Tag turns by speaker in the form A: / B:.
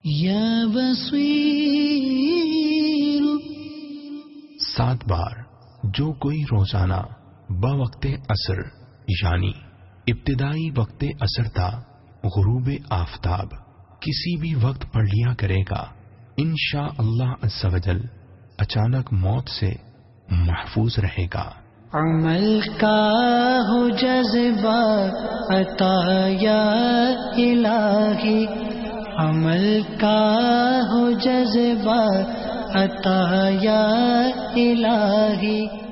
A: या बसीर
B: 7 बार जो कोई रोजाना बवक्ते असर यानी इब्तिदाई वक्ते असर था गुरूबे आफताब किसी भी वक्त पढ़ लिया करेगा, इंशा अल्लाह अज़्ज़ा वजल अचानक मौत से महफूज रहेगा।
A: अमल का हो जज़्बा अता या इलाही, अमल का हो जज़्बा अता या इलाही।